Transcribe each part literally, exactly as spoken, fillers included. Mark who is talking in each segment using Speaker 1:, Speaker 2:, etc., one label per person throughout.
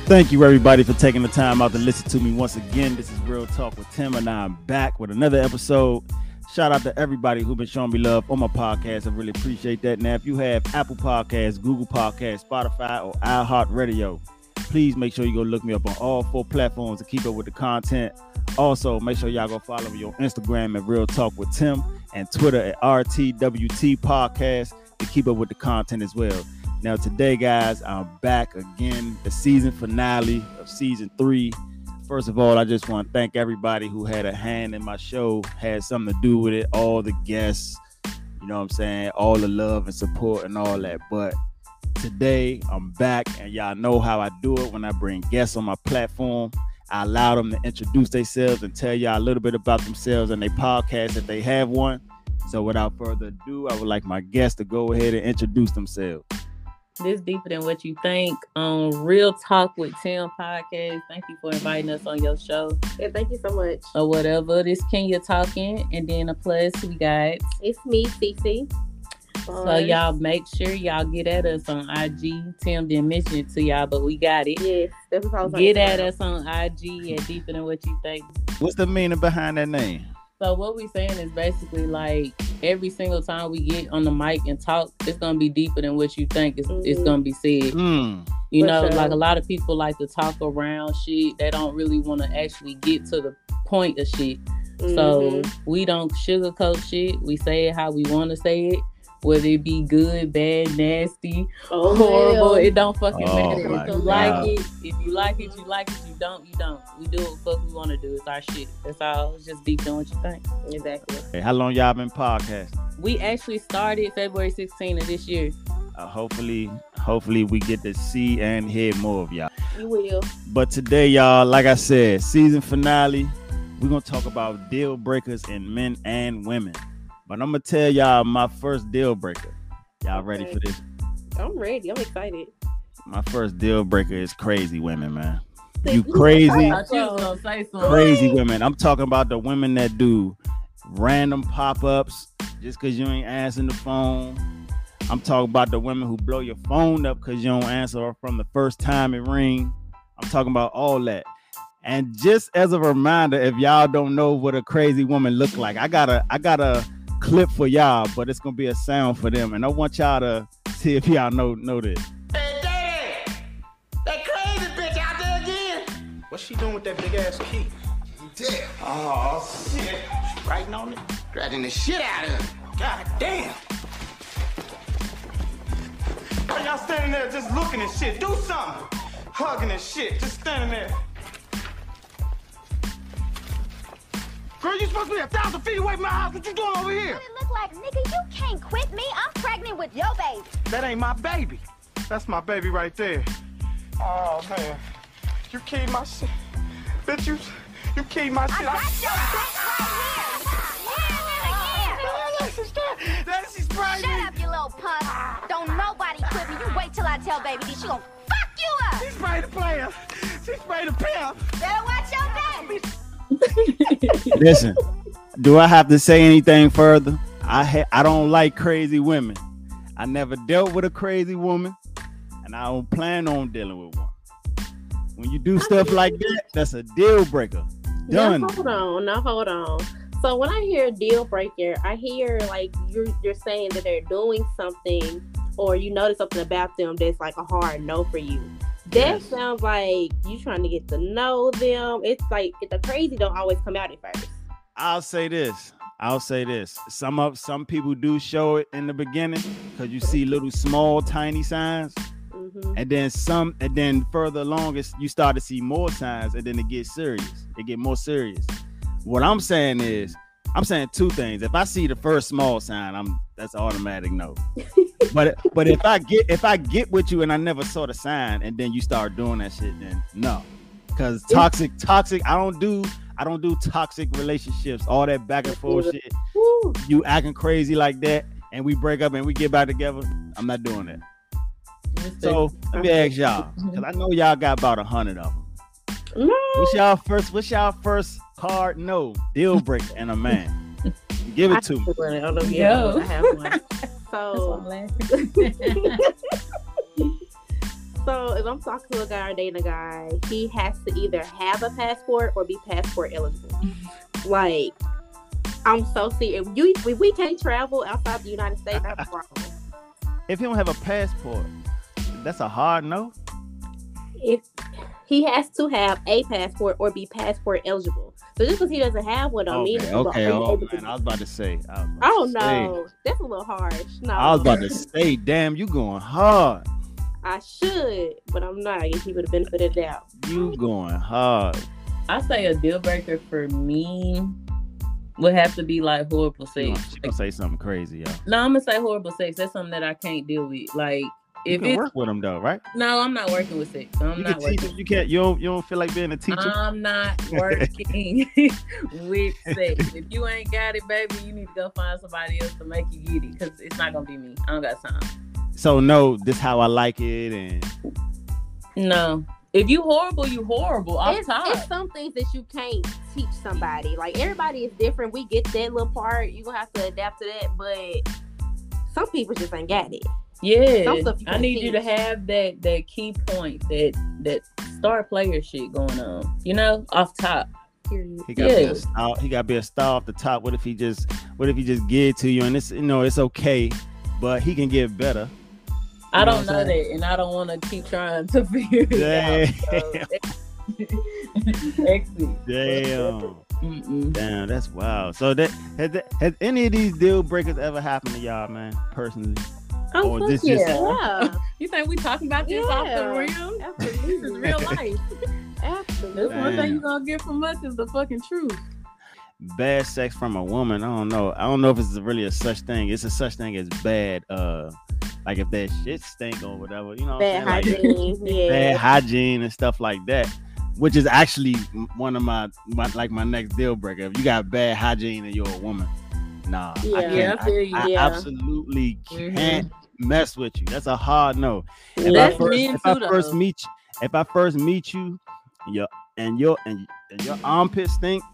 Speaker 1: Thank you, everybody, for taking the time out to listen to me once again. This is Real Talk with Tim, and I'm back with another episode. Shout out to everybody who's been showing me love on my podcast. I really appreciate that. Now, if you have Apple Podcasts, Google Podcasts, Spotify, or iHeartRadio, please make sure you go look me up on all four platforms to keep up with the content. Also, make sure y'all go follow me on Instagram at Real Talk with Tim and Twitter at R T W T Podcast to keep up with the content as well. Now, today, guys, I'm back again, the season finale of season three. First of all, I just want to thank everybody who had a hand in my show, had something to do with it, all the guests, you know what I'm saying, all the love and support and all that. But today, I'm back, and y'all know how I do it when I bring guests on my platform. I allow them to introduce themselves and tell y'all a little bit about themselves and their podcast if they have one. So without further ado, I would like my guests to go ahead and introduce themselves.
Speaker 2: This Deeper Than What You Think on Real Talk with Tim podcast. Thank you for inviting us on your show.
Speaker 3: Yeah, thank you so much.
Speaker 2: Or whatever. This Kenya talking, and then a plus we got.
Speaker 3: It's me, Cece.
Speaker 2: So y'all make sure y'all get at us on I G. Tim didn't mention it to y'all, but we got it.
Speaker 3: Yes, that's what I was
Speaker 2: Get at us on I G at Deeper Than What You Think.
Speaker 1: What's the meaning behind that name?
Speaker 2: So what we saying is basically like every single time we get on the mic and talk, it's gonna be deeper than what you think it's, mm-hmm. it's gonna be said.
Speaker 1: Mm.
Speaker 2: You
Speaker 3: For
Speaker 2: know,
Speaker 3: sure.
Speaker 2: like a lot of people like to talk around shit. They don't really want to actually get to the point of shit. Mm-hmm. So we don't sugarcoat shit. We say it how we want to say it. Whether it be good, bad, nasty,
Speaker 3: oh,
Speaker 2: horrible,
Speaker 3: hell.
Speaker 2: it don't fucking
Speaker 1: Oh,
Speaker 2: matter.
Speaker 1: my
Speaker 2: If you
Speaker 1: God.
Speaker 2: like it, if you like it, you like it. You don't, you don't. We do what the fuck we want to do. It's our shit. That's all. It's just deep than what you think.
Speaker 3: Exactly.
Speaker 1: Hey, how long y'all been podcasting?
Speaker 2: We actually started February sixteenth of this year.
Speaker 1: Uh, hopefully, hopefully we get to see and hear more of y'all.
Speaker 3: You will.
Speaker 1: But today, y'all, like I said, season finale, we're going to talk about deal breakers in men and women. But I'm going to tell y'all my first deal breaker. Y'all
Speaker 3: Okay.
Speaker 1: ready for this?
Speaker 3: I'm ready. I'm excited.
Speaker 1: My first deal breaker is crazy women, man. You crazy,
Speaker 2: I thought you was gonna say something.
Speaker 1: crazy women. I'm talking about the women that do random pop-ups just because you ain't answering the phone. I'm talking about the women who blow your phone up because you don't answer from the first time it ring. I'm talking about all that. And just as a reminder, if y'all don't know what a crazy woman look like, I got a I got a clip for y'all, but it's gonna be a sound for them, and I want y'all to see if y'all know know this.
Speaker 4: Hey, Daddy! That crazy bitch out there again! What's she doing with that big ass key? Damn. Oh, shit. She writing on it, dragging the shit out of it. God damn. Why y'all standing there just looking and shit? Do something. Hugging and shit, just standing there. Girl, you supposed to be a thousand feet away from my house. What you doing over here?
Speaker 5: What it look like, nigga? You can't quit me. I'm pregnant with your baby.
Speaker 4: That ain't my baby. That's my baby right there. Oh, man. You keyed my shit. Bitch, you, you keyed my shit.
Speaker 5: I got your bitch right here. Yeah,
Speaker 4: Daddy, she sprayed
Speaker 5: Shut
Speaker 4: me.
Speaker 5: up, you little punk. Don't nobody quit me. You wait till I tell baby D. She gon' fuck you up.
Speaker 4: She sprayed the player. She sprayed the pimp.
Speaker 5: Better watch your back.
Speaker 1: Listen, do I have to say anything further? I ha- I don't like crazy women. I never dealt with a crazy woman, and I don't plan on dealing with one. When you do stuff like that, that's a deal breaker. Done.
Speaker 3: Now, hold on. Now, hold on. So when I hear deal breaker, I hear like you're you're saying that they're doing something, or you notice something about them that's like a hard no for you. That
Speaker 1: Yes.
Speaker 3: sounds like you trying to get to know them. It's like the crazy don't always come out at first.
Speaker 1: I'll say this. I'll say this. Some of some people do show it in the beginning because you see little small tiny signs,
Speaker 3: Mm-hmm.
Speaker 1: and then some, and then further along, it's, you start to see more signs, and then it gets serious. It get more serious. What I'm saying is, I'm saying two things. If I see the first small sign, I'm that's automatic no. But but if I get if I get with you and I never saw the sign, and then you start doing that shit, then no. Because toxic, toxic. I don't do I don't do toxic relationships. All that back and forth shit.
Speaker 3: Woo.
Speaker 1: You acting crazy like that, and we break up and we get back together. I'm not doing that. So let me ask y'all, because I know y'all got about a hundred of them.
Speaker 3: No.
Speaker 1: What's y'all first? What's y'all first hard no deal breaker in a man? Give
Speaker 3: I
Speaker 1: it to me.
Speaker 3: have one. I don't know if you
Speaker 2: Yo.
Speaker 3: have one. I have one.
Speaker 2: That's why I'm
Speaker 3: So
Speaker 2: laughing.
Speaker 3: So if I'm talking to a guy or dating a guy, he has to either have a passport or be passport eligible. Like, I'm so serious. If, you, if we can't travel outside the United States, that's a problem.
Speaker 1: If he don't have a passport, that's a hard no.
Speaker 3: If he has to have a passport or be passport eligible. So just because he doesn't have one, don't mean
Speaker 1: Okay,
Speaker 3: he's
Speaker 1: okay.
Speaker 3: able
Speaker 1: Oh,
Speaker 3: to
Speaker 1: man, I was about to say. I, was about
Speaker 3: Oh
Speaker 1: to
Speaker 3: no,
Speaker 1: say.
Speaker 3: that's a little harsh. No,
Speaker 1: I was about to say, damn, you going hard.
Speaker 3: I should, but I'm not. I give people the benefit of the doubt.
Speaker 1: You going hard.
Speaker 2: I say a deal breaker for me would have to be like horrible
Speaker 1: She gonna,
Speaker 2: sex.
Speaker 1: she gonna say something crazy, yo.
Speaker 2: No, I'm gonna say horrible sex. That's something that I can't deal with. Like
Speaker 1: You
Speaker 2: if
Speaker 1: can
Speaker 2: it's
Speaker 1: work with him though, right?
Speaker 2: no, I'm not working with sex. I'm
Speaker 1: You
Speaker 2: not
Speaker 1: can teach
Speaker 2: working.
Speaker 1: him. You can't. You don't. You don't feel like being a teacher.
Speaker 2: I'm not working with sex. If you ain't got it, baby, you need to go find somebody else to make you get it because it's not gonna be me. I don't got time.
Speaker 1: So no, this how I like it, and
Speaker 2: No. If you horrible, you horrible. Off
Speaker 3: It's,
Speaker 2: top.
Speaker 3: it's some things that you can't teach somebody. Like everybody is different. We get that little part. You gonna have to adapt to that. But some people just ain't got it.
Speaker 2: Yeah,
Speaker 3: Some stuff you
Speaker 2: I
Speaker 3: can't
Speaker 2: need you to
Speaker 3: teach.
Speaker 2: have that that key point, that that star player shit going on. You know, off top.
Speaker 3: Period.
Speaker 1: he got to be
Speaker 2: Yeah.
Speaker 1: a star. He got to be a star off the top. What if he just? What if he just give it to you, and it's you know it's okay, but he can get better.
Speaker 2: I
Speaker 1: You know
Speaker 2: don't
Speaker 1: what
Speaker 2: know
Speaker 1: I'm
Speaker 2: that, and I don't want to keep trying to figure it
Speaker 1: Damn.
Speaker 2: out. So, exit.
Speaker 1: Damn.
Speaker 2: Mm-mm.
Speaker 1: Damn, that's wild. So that has, that has any of these deal breakers ever happened to y'all, man? Personally,
Speaker 2: Oh,
Speaker 1: Or
Speaker 2: fuck
Speaker 1: this just-
Speaker 2: yeah.
Speaker 3: Yeah,
Speaker 2: You think we talking about this off the
Speaker 3: Yeah.
Speaker 2: rim? This is
Speaker 3: absolutely.
Speaker 2: real life.
Speaker 3: Absolutely.
Speaker 2: That's one thing
Speaker 1: Damn.
Speaker 2: you gonna get from us is the fucking truth.
Speaker 1: bad sex from a woman. I don't know. I don't know if it's really a such thing. It's a such thing as bad. Uh, like if that shit stink or whatever. You know, what
Speaker 3: Bad
Speaker 1: I'm saying? Like,
Speaker 3: hygiene. Yeah.
Speaker 1: bad hygiene and stuff like that. Which is actually one of my, my like my next deal breaker. If you got bad hygiene and you're a woman, nah,
Speaker 3: Yeah.
Speaker 1: I can't.
Speaker 2: Yeah, I feel you.
Speaker 1: I, I
Speaker 3: Yeah.
Speaker 1: absolutely
Speaker 2: Mhm.
Speaker 1: can't mess with you. That's a hard no. If
Speaker 2: That's
Speaker 1: I first,
Speaker 2: men
Speaker 1: if I
Speaker 2: too,
Speaker 1: first
Speaker 2: though.
Speaker 1: meet you, if I first meet you, your and your and, and your armpit stink,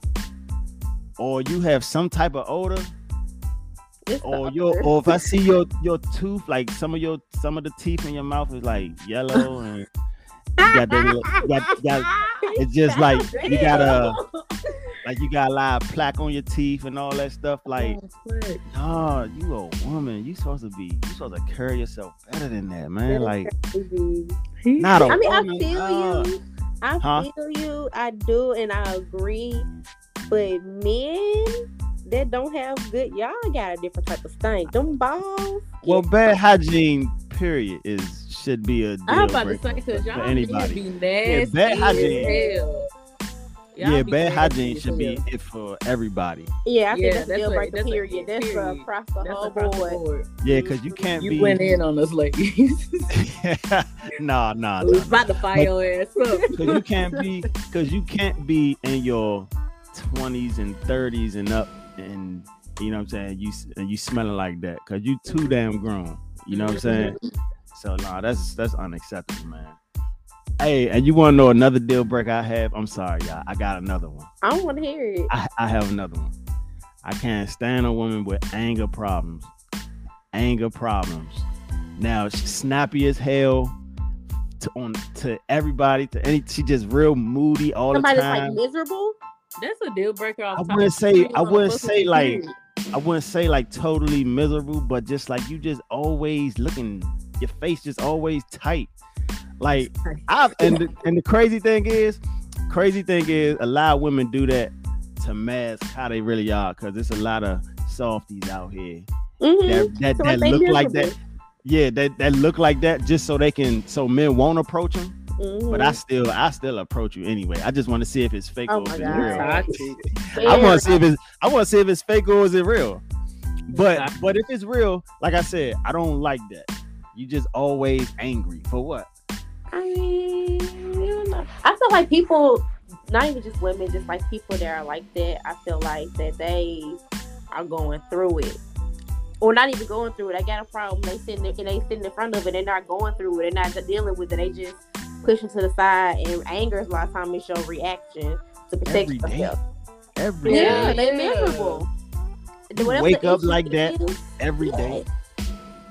Speaker 1: or you have some type of odor,
Speaker 3: It's
Speaker 1: or
Speaker 3: the
Speaker 1: your
Speaker 3: odor.
Speaker 1: or if I see your your tooth, like some of your some of the teeth in your mouth is like yellow and you got that little- you got, you got it's just like you got a like you got a lot of plaque on your teeth and all that stuff. Like, nah, you a woman. You supposed to be. You supposed to carry yourself better than that, man. Like, not a
Speaker 3: I mean, I
Speaker 1: woman.
Speaker 3: feel
Speaker 1: nah.
Speaker 3: you. I
Speaker 1: Huh?
Speaker 3: feel you. I do, and I agree. But men that don't have good, y'all got a different type of stink. Them balls.
Speaker 1: Well, bad hygiene, period, is should be a deal
Speaker 2: I'm about to
Speaker 1: breaker
Speaker 2: say because
Speaker 1: for
Speaker 2: y'all
Speaker 1: anybody.
Speaker 2: be nasty
Speaker 1: bad
Speaker 2: as
Speaker 1: hygiene.
Speaker 2: hell. Y'all
Speaker 1: Yeah,
Speaker 2: be
Speaker 1: bad
Speaker 2: nasty
Speaker 1: hygiene
Speaker 2: as
Speaker 1: should be
Speaker 2: hell.
Speaker 1: it for everybody.
Speaker 3: Yeah, I think
Speaker 2: Yeah,
Speaker 3: that's a
Speaker 2: that's
Speaker 3: deal
Speaker 2: a-
Speaker 3: breaker.
Speaker 2: that's a-
Speaker 3: Period. That's uh,
Speaker 2: period.
Speaker 3: across the
Speaker 2: That's
Speaker 3: whole
Speaker 2: across the
Speaker 3: board.
Speaker 2: board.
Speaker 1: Yeah, because you can't
Speaker 2: You
Speaker 1: be.
Speaker 2: went in on us ladies.
Speaker 1: nah, nah,
Speaker 2: We was
Speaker 1: nah.
Speaker 2: about to fire your ass up.
Speaker 1: Because you can't be. Because you can't be in your twenties and thirties and up, and you know what I'm saying. You and you smelling like that because you too damn grown. You know what I'm saying. So nah, that's that's unacceptable, man. Hey, and you want to know another deal breaker I have? I'm sorry, y'all. I got another one.
Speaker 3: I don't want to hear it.
Speaker 1: I, I have another one. I can't stand a woman with anger problems. Anger problems. Now she's snappy as hell to on to everybody. To any, she just real moody all
Speaker 3: Somebody
Speaker 1: the
Speaker 3: that's
Speaker 1: time.
Speaker 3: like miserable.
Speaker 2: That's a deal breaker. Off
Speaker 1: I
Speaker 2: top.
Speaker 1: wouldn't say-
Speaker 2: You
Speaker 1: I
Speaker 2: wanna
Speaker 1: wouldn't
Speaker 2: fuck
Speaker 1: say,
Speaker 2: with
Speaker 1: like-
Speaker 2: you.
Speaker 1: I wouldn't say like totally miserable, but just like you just always looking, your face just always tight. Like I and the, and the crazy thing is, crazy thing is, a lot of women do that to mask how they really are, because there's a lot of softies out here
Speaker 3: Mm-hmm.
Speaker 1: that that,
Speaker 3: So
Speaker 1: that
Speaker 3: they
Speaker 1: look like that.
Speaker 3: miserable.
Speaker 1: Yeah, that that look like that just so they can, so men won't approach them.
Speaker 3: Mhm.
Speaker 1: But I still, I still approach you anyway. I just want to see if it's fake
Speaker 3: Oh
Speaker 1: or if
Speaker 3: my
Speaker 1: it's
Speaker 3: God.
Speaker 1: real.
Speaker 2: Toxic.
Speaker 1: I want to see if it's I want to see if it's fake or is it real. But
Speaker 2: Exactly.
Speaker 1: but if it's real, like I said, I don't like that. You just always angry for what?
Speaker 3: I mean, you know, I feel like people, not even just women, just like people that are like that. I feel like that they are going through it, or not even going through it. I got a problem. They sitting and they sitting in front of it. They're not going through it. They're not dealing with it. They just pushing to the side. And anger is a lot of times your reaction to protect
Speaker 1: Every day.
Speaker 3: yourself.
Speaker 1: Every
Speaker 3: Yeah,
Speaker 1: day,
Speaker 3: they miserable.
Speaker 1: You
Speaker 3: Whatever
Speaker 1: wake
Speaker 3: the
Speaker 1: up
Speaker 3: issue
Speaker 1: like that
Speaker 3: is,
Speaker 1: every day.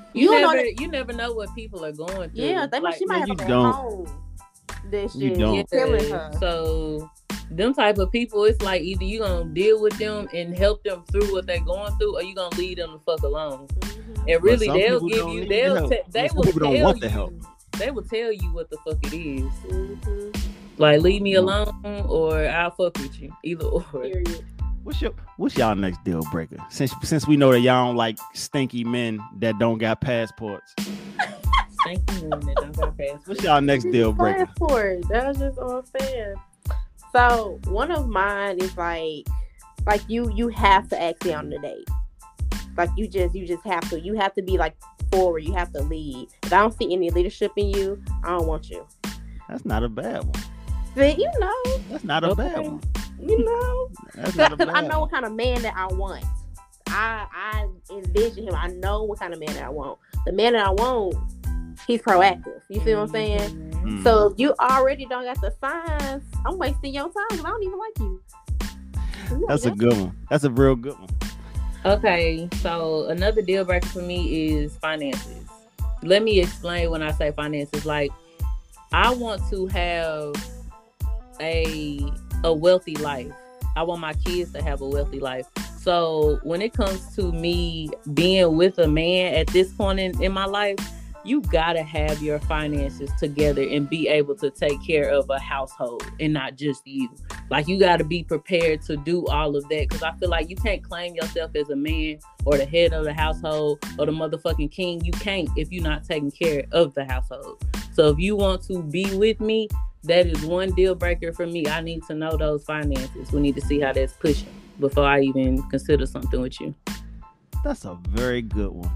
Speaker 2: You,
Speaker 3: You don't
Speaker 2: never,
Speaker 3: know that-
Speaker 2: you never know what people are going through.
Speaker 3: Yeah, they,
Speaker 2: like,
Speaker 3: she might
Speaker 1: yeah,
Speaker 3: have
Speaker 1: you
Speaker 3: them at
Speaker 1: don't.
Speaker 3: home. This
Speaker 1: You
Speaker 3: shit
Speaker 1: don't.
Speaker 3: killing
Speaker 2: yeah,
Speaker 3: her.
Speaker 2: so them type of people, it's like either you gonna deal with them and help them through what they're going through, or you gonna leave them the fuck alone.
Speaker 3: Mhm.
Speaker 2: And really,
Speaker 1: some
Speaker 2: they'll
Speaker 1: people
Speaker 2: give
Speaker 1: don't
Speaker 2: you,
Speaker 1: need the
Speaker 2: they'll,
Speaker 1: help.
Speaker 2: te- they
Speaker 1: Some
Speaker 2: will
Speaker 1: people
Speaker 2: tell
Speaker 1: don't want
Speaker 2: you,
Speaker 1: the help.
Speaker 2: they will tell you what the fuck it is.
Speaker 3: Mhm.
Speaker 2: Like, leave me
Speaker 1: Mm.
Speaker 2: alone, or I'll fuck with you. Either or.
Speaker 3: Period.
Speaker 1: What's your What's y'all next deal breaker? Since since we know that y'all don't like stinky men that don't got passports.
Speaker 2: Thank you, woman. That don't got passport.
Speaker 1: What's y'all next deal breaker?
Speaker 3: Passport. That was just all fair. So one of mine is like, like you you have to ask me on the date. Like you just you just have to. You have to be like forward. You have to lead. If I don't see any leadership in you, I don't want you.
Speaker 1: That's not a bad one.
Speaker 3: Then you know,
Speaker 1: That's not a bad
Speaker 2: Okay.
Speaker 1: one.
Speaker 3: you know,
Speaker 1: That's not a
Speaker 3: because
Speaker 1: bad
Speaker 3: I know
Speaker 1: one.
Speaker 3: what kind of man that I want. I I envision him. I know what kind of man that I want. The man that I want, he's proactive. You see what I'm saying?
Speaker 2: Mhm.
Speaker 1: Mm.
Speaker 3: So if you already don't got the signs, I'm wasting your time because I don't even like you. You
Speaker 1: That's a
Speaker 3: don't
Speaker 1: good one. That's a real good one.
Speaker 2: Okay, so another deal breaker for me is finances. Let me explain when I say finances. Like, I want to have a a wealthy life. I want my kids to have a wealthy life. So when it comes to me being with a man at this point in, in my life, you gotta have your finances together and be able to take care of a household and not just you. Like, you gotta be prepared to do all of that, because I feel like you can't claim yourself as a man or the head of the household or the motherfucking king. You can't if you're not taking care of the household. So if you want to be with me, that is one deal breaker for me. I need to know those finances. We need to see how that's pushing before I even consider something with you.
Speaker 1: That's a very good one.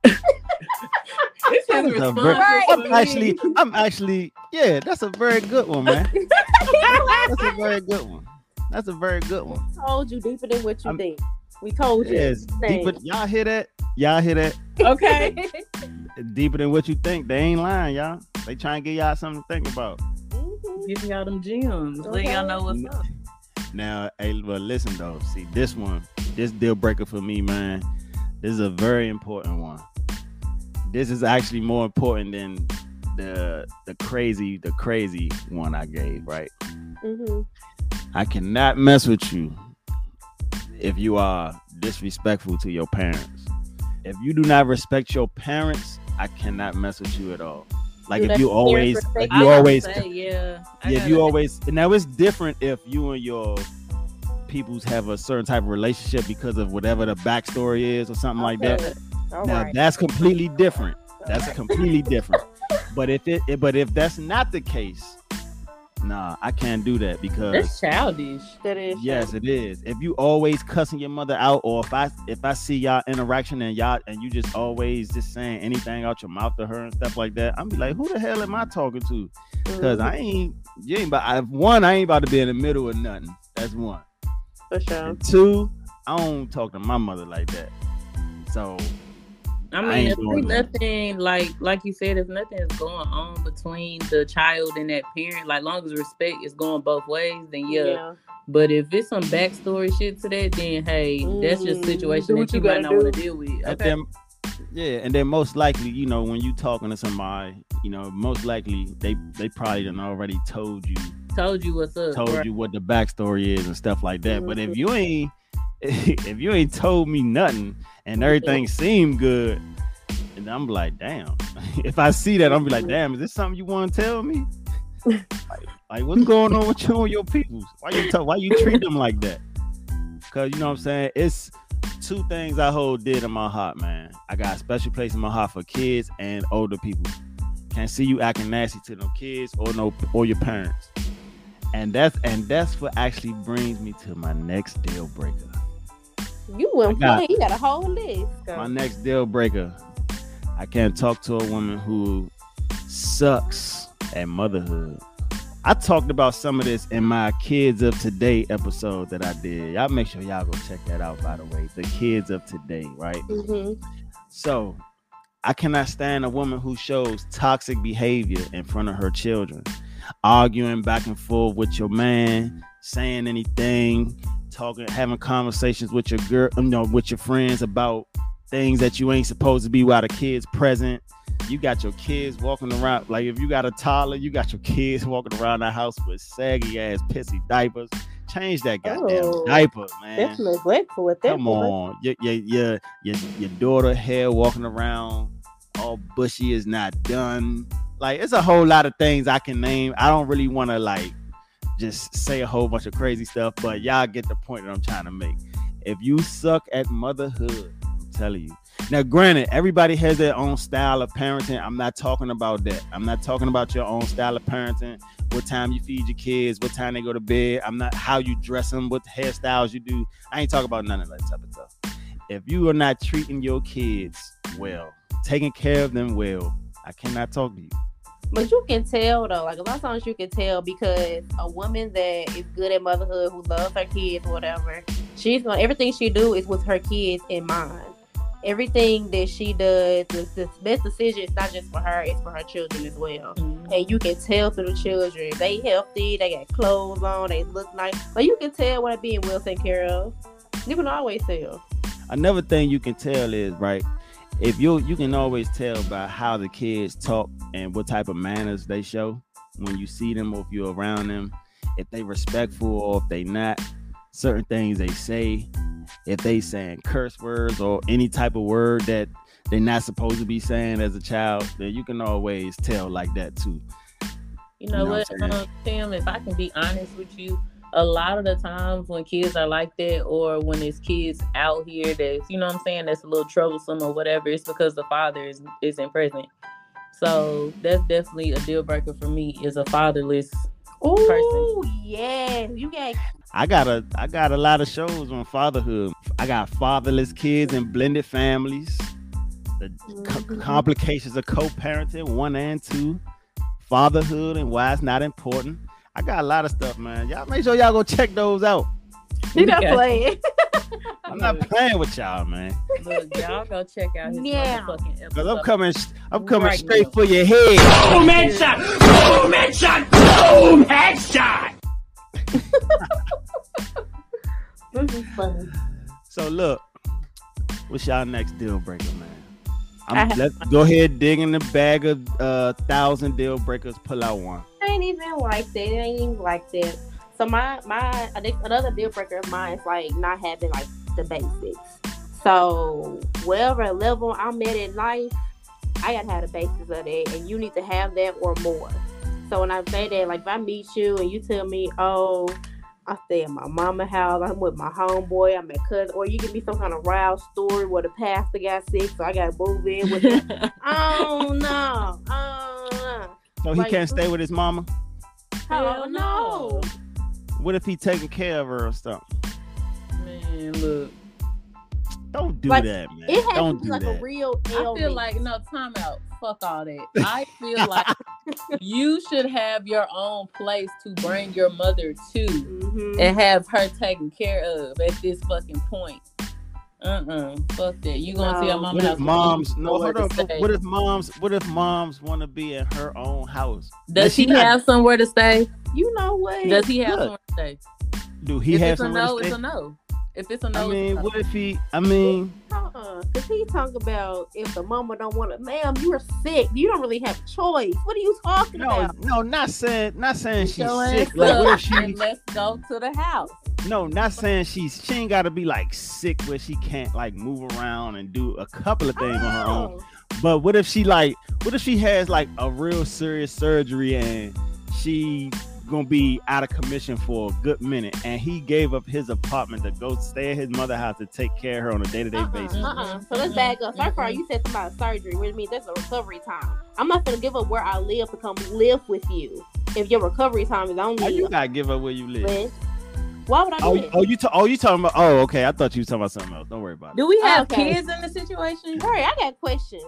Speaker 2: This
Speaker 1: That
Speaker 2: is
Speaker 1: is a
Speaker 2: responsive
Speaker 1: very-
Speaker 2: for
Speaker 1: I'm
Speaker 2: me.
Speaker 1: actually, I'm actually, yeah, that's a very good one, man. That's a very good one. That's a very good one.
Speaker 3: told you deeper than what you
Speaker 1: I'm-
Speaker 3: think. We told you.
Speaker 1: Yes, deeper. Y'all hear that? Y'all hear that?
Speaker 2: Okay.
Speaker 1: Deeper than what you think. They ain't lying, y'all. They trying to give y'all something to think about.
Speaker 3: Mhm.
Speaker 2: Giving y'all them gems. Letting y'all know what's up.
Speaker 1: Now, hey, well, listen though. See, this one, this deal breaker for me, man. This is a very important one. This is actually more important than the the crazy, the crazy one I gave, right?
Speaker 3: Mhm.
Speaker 1: I cannot mess with you if you are disrespectful to your parents. If you do not respect your parents, I cannot mess with you at all. Like
Speaker 3: Do
Speaker 1: if
Speaker 3: that
Speaker 1: you
Speaker 3: parents
Speaker 1: always,
Speaker 3: respect
Speaker 1: if
Speaker 2: I
Speaker 1: you
Speaker 2: gotta
Speaker 1: always,
Speaker 2: say, yeah. I
Speaker 1: yeah, if
Speaker 2: gotta-
Speaker 1: you always. Now it's different if you and your peoples have a certain type of relationship because of whatever the backstory is or something like that.
Speaker 3: Okay. All
Speaker 1: Now
Speaker 3: right.
Speaker 1: that's completely different. That's
Speaker 3: Okay.
Speaker 1: completely different. But if it, but if that's not the case, nah, I can't do that because
Speaker 2: That's childish.
Speaker 3: That is
Speaker 1: yes, it is. If you always cussing your mother out, or if I if I see y'all interaction and y'all and you just always just saying anything out your mouth to her and stuff like that, I'm be like, who the hell am I talking to? Because
Speaker 3: Mhm.
Speaker 1: I ain't, you ain't. But I one, I ain't about to be in the middle of nothing. That's one.
Speaker 3: For sure.
Speaker 1: And two, I don't talk to my mother like that. So
Speaker 2: I
Speaker 1: I
Speaker 2: mean,
Speaker 1: ain't
Speaker 2: if
Speaker 1: doing
Speaker 2: there's
Speaker 1: that.
Speaker 2: nothing like like you said, if nothing is going on between the child and that parent, like long as respect is going both ways, then yeah. But if it's some backstory shit to that, then hey, that's just a
Speaker 3: Mm,
Speaker 2: situation
Speaker 3: do
Speaker 2: that
Speaker 3: what
Speaker 2: you
Speaker 3: you
Speaker 2: might
Speaker 3: gotta
Speaker 2: not want
Speaker 3: do.
Speaker 2: to deal with.
Speaker 1: and
Speaker 2: Okay.
Speaker 1: then, yeah, and then most likely, you know, when you talking to somebody, you know, most likely they they probably done already told you
Speaker 2: Told you what's up.
Speaker 1: told
Speaker 2: right?
Speaker 1: you what the backstory is and stuff like that. But if
Speaker 3: Mhm.
Speaker 1: you ain't if you ain't told me nothing and everything seemed good, and I'm like, damn. If I see that, I'm be like, damn, is this something you want to tell me? like, like, what's going on with you and your peoples? Why you talk, why you treat them like that? Cause you know what I'm saying? It's two things I hold dear to my heart, man. I got a special place in my heart for kids and older people. Can't see you acting nasty to no kids or no or your parents. And that's and that's what actually brings me to my next deal breaker.
Speaker 3: You went
Speaker 1: I got-
Speaker 3: playing. You got a whole list. Go.
Speaker 1: My next deal breaker. I can't talk to a woman who sucks at motherhood. I talked about some of this in my Kids of Today episode that I did. Y'all make sure y'all go check that out, by the way. The Kids of Today, right?
Speaker 3: Mhm.
Speaker 1: So I cannot stand a woman who shows toxic behavior in front of her children, arguing back and forth with your man, saying anything, talking, having conversations with your girl, you know, with your friends about things that you ain't supposed to be while the kid's present. You got your kids walking around. Like if you got a toddler, you got your kids walking around the house with saggy ass pissy diapers. Change that goddamn
Speaker 3: Oh,
Speaker 1: diaper, man.
Speaker 3: That's neglectful at that
Speaker 1: Come
Speaker 3: point.
Speaker 1: on. Your, your, your, your, your daughter hair walking around all bushy is not done. Like it's a whole lot of things I can name. I don't really want to like just say a whole bunch of crazy stuff, but y'all get the point that I'm trying to make. If you suck at motherhood, I'm telling you. Now, granted, everybody has their own style of parenting. I'm not talking about that. I'm not talking about your own style of parenting. What time you feed your kids, what time they go to bed. I'm not how you dress them, what hairstyles you do. I ain't talking about none of that type of stuff. If you are not treating your kids well, taking care of them well, I cannot talk to you.
Speaker 3: But you can tell though, like a lot of times you can tell because a woman that is good at motherhood, who loves her kids, or whatever, she's gonna everything she do is with her kids in mind. Everything that she does, the, the best decision is not just for her, it's for her children as well. Mm-hmm. And you can tell through the children, they healthy, they got clothes on, they look nice. But you can tell when they're being well taken care of. You can always tell.
Speaker 1: Another thing you can tell is, right, if you you can always tell by how the kids talk and what type of manners they show when you see them or if you're around them, if they respectful or if they not, certain things they say, if they saying curse words or any type of word that they're not supposed to be saying as a child, then you can always tell like that too.
Speaker 2: You know, you know what, what um, Tim, if I can be honest with you, a lot of the times when kids are like that, or when it's kids out here that's, you know what I'm saying, that's a little troublesome or whatever, it's because the father is, isn't present. So that's definitely a deal breaker for me, is a fatherless
Speaker 3: Ooh,
Speaker 2: person.
Speaker 3: Oh, yeah. You got...
Speaker 1: I got a I got a lot of shows on fatherhood. I got fatherless kids and blended families. The mm-hmm. co- complications of co-parenting, one and two. Fatherhood and why it's not important. I got a lot of stuff, man. Y'all make sure y'all go check those out.
Speaker 3: You not playing.
Speaker 1: I'm not playing with y'all, man.
Speaker 2: Look, y'all go check out his
Speaker 3: yeah.
Speaker 2: motherfucking episode.
Speaker 1: Cause I'm coming, I'm coming
Speaker 2: right
Speaker 1: straight
Speaker 2: now.
Speaker 1: for your head.
Speaker 4: Boom headshot! Boom headshot! Boom headshot!
Speaker 3: This is funny.
Speaker 1: So look, what's y'all next deal breaker, man? I'm, let's go ahead, dig in the bag of uh, thousand deal breakers. Pull out one.
Speaker 3: I ain't even like that. It ain't even like that. So my my I think another deal breaker of mine is like not having like the basics. So whatever level I'm at in life, I gotta have the basics of that, and you need to have that or more. So when I say that, like if I meet you and you tell me, oh, I stay at my mama's house, I'm with my homeboy, I'm at cousin, or you give me some kind of wild story where the pastor got sick, so I gotta move in with him. Oh no, oh no.
Speaker 1: So
Speaker 3: like,
Speaker 1: he can't stay with his mama?
Speaker 3: Oh no.
Speaker 1: What if he taking care of her or something?
Speaker 2: Man, look.
Speaker 1: Don't do
Speaker 3: like,
Speaker 1: that, man.
Speaker 3: It has
Speaker 1: Don't
Speaker 3: to be
Speaker 1: do
Speaker 3: like
Speaker 1: that.
Speaker 3: a real ailment.
Speaker 2: I feel like, no, time out. Fuck all that. I feel like you should have your own place to bring your mother to mm-hmm. and have her taken care of at this fucking point. Uh-uh. Fuck that. You gonna
Speaker 3: no.
Speaker 2: see your mama
Speaker 1: What
Speaker 2: house?
Speaker 1: if moms? No, hold on. What if moms? What if moms want to be in her own house?
Speaker 2: Does, Does she, she have not... somewhere to stay?
Speaker 3: You know what?
Speaker 2: Does he have
Speaker 1: Look,
Speaker 2: somewhere to stay?
Speaker 1: Do he
Speaker 2: if
Speaker 1: have
Speaker 2: it's
Speaker 1: somewhere
Speaker 2: a no,
Speaker 1: to stay?
Speaker 2: It's a no. If it's a no,
Speaker 1: I mean,
Speaker 2: no.
Speaker 1: what if he? I mean,
Speaker 3: uh-uh. Cause he talking about if the mama don't want to, ma'am, you are sick. You don't really have a choice. What are you talking
Speaker 1: no,
Speaker 3: about?
Speaker 1: No, not saying, not saying she's
Speaker 2: so
Speaker 1: sick. Like, what if she?
Speaker 2: And let's go to the house.
Speaker 1: No, not saying she's. She ain't got to be like sick where she can't like move around and do a couple of things oh. on her own. But what if she like? What if she has like a real serious surgery and she gonna be out of commission for a good minute, and he gave up his apartment to go stay at his mother's house to take care of her on a day-to-day
Speaker 3: uh-uh,
Speaker 1: basis.
Speaker 3: Uh-uh. So let's back up. Sorry, mm-hmm. you said something about surgery, which means that's a recovery time. I'm not gonna give up where I live to come live with you if your recovery time is only.
Speaker 1: Oh, you gotta give up where you live.
Speaker 3: live. Why would I do
Speaker 1: oh,
Speaker 3: that?
Speaker 1: Oh, you ta- oh, you talking about? Oh, okay. I thought you were talking about something else. Don't worry about it.
Speaker 2: Do we have
Speaker 3: okay.
Speaker 2: kids in the situation?
Speaker 3: All right, I got questions.